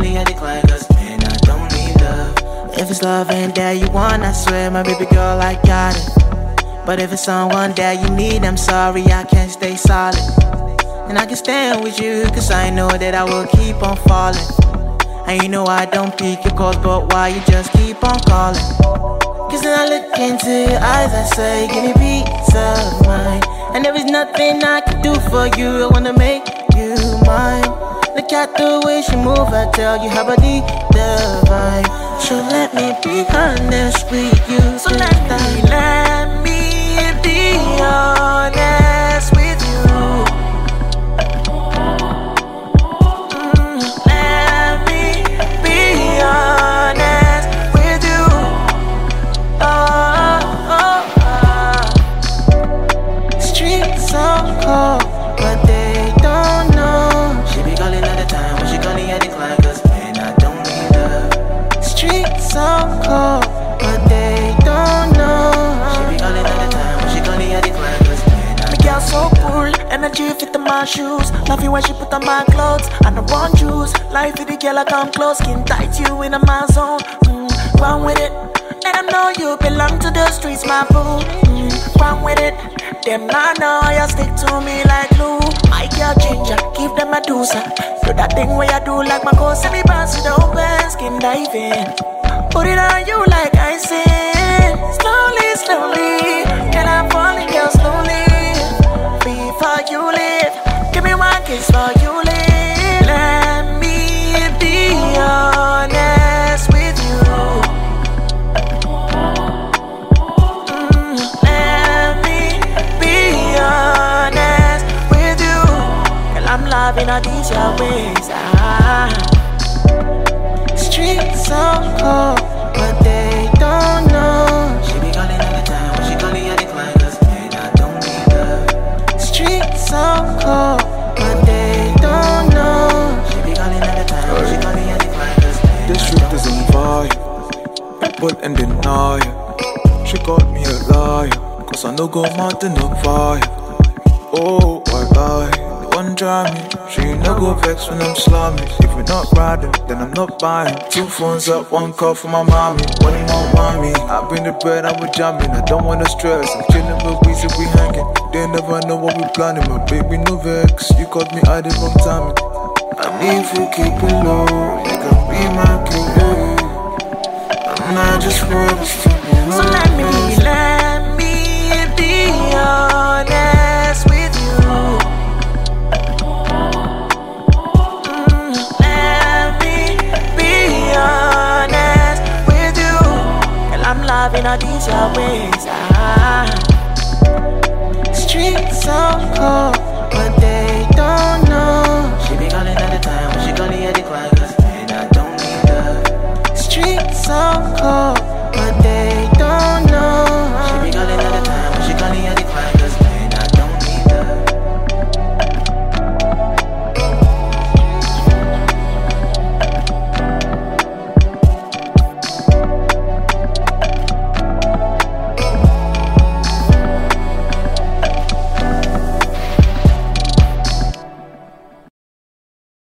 gonna I decline, cause man, I don't need love. If it's love ain't that you want, I swear, my baby girl, I got it. But if it's someone that you need, I'm sorry, I can't stay solid. And I can stand with you, cause I know that I will keep on falling. And you know I don't pick your calls, but why you just keep on calling? Cause then I look into your eyes, I say, give me peace of mind. And there is nothing I can do for you, I wanna make you mine. Look at the way she move, I tell you how body divine. So let me be honest with you. So let me be honest with you. Let me be honest with you. Streets so cold, but they don't know. She be calling all the time, when she calling I decline, cause man, I don't need love. Streets so cold, but they don't know. She be calling all the time, when she calling I decline, cause man, I don't need love. So cool, energy fit in my shoes. Love you when she put on my clothes. I don't want juice, life with the girl I come close. Skin tight, you in my zone. Run with it, and I know you belong to the streets, my boo. Run with it, them I know you stick to me like glue. I girl ginger, give them a dose. Do that thing where you do like my ghost. Every bounce with the open skin diving. Put it on you like icing. Slowly, slowly, and I'm falling girl slowly. Before you leave, give me one kiss for you leave. Let me be honest with you. Let me be honest with you. Girl, I'm loving all these your ways. Streets so cold, but they don't know. She be calling all the time, when she calling I decline, cause man, I don't need love. Streets so cold, but they don't know. She be calling all the time, when she calling I decline, cause man, this truth is on fire, people and denial. She called me a liar, cause I know go mountain on fire. Oh, I lie. One try me, she no go vex when I'm slamming. If we're not riding, then I'm not buying. 2 phones up, 1 call for my mommy. One more mommy, I bring the bread, I'm with jamming. I don't wanna stress, I'm chilling with Weezy, we hanging. They never know what we planning, my baby no vex. You caught me at the wrong timing. I need to keep it low, you can be my killer. I'm not just rubbish to be so let me be honest with you. I'm loving all these your ways. Streets so cold, but